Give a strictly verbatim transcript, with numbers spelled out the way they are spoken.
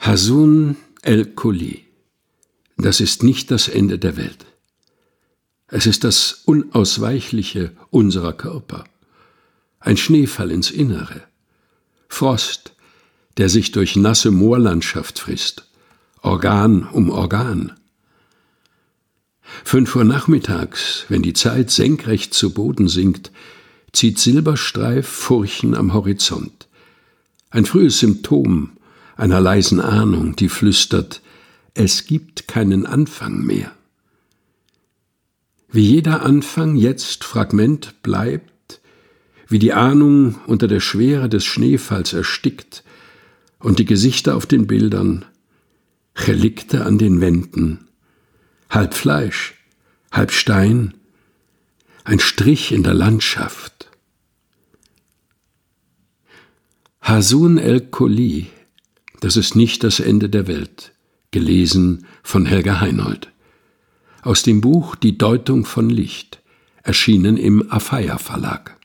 Hasun el-Khuli. Das ist nicht das Ende der Welt. Es ist das Unausweichliche unserer Körper. Ein Schneefall ins Innere. Frost, der sich durch nasse Moorlandschaft frisst. Organ um Organ. Fünf Uhr nachmittags, wenn die Zeit senkrecht zu Boden sinkt, zieht Silberstreif Furchen am Horizont. Ein frühes Symptom einer leisen Ahnung, die flüstert, es gibt keinen Anfang mehr. Wie jeder Anfang jetzt Fragment bleibt, wie die Ahnung unter der Schwere des Schneefalls erstickt und die Gesichter auf den Bildern, Relikte an den Wänden, halb Fleisch, halb Stein, ein Strich in der Landschaft. Hasun el-Khuli, das ist nicht das Ende der Welt, gelesen von Helga Heinold. Aus dem Buch Die Deutung von Licht, erschienen im Afeier Verlag.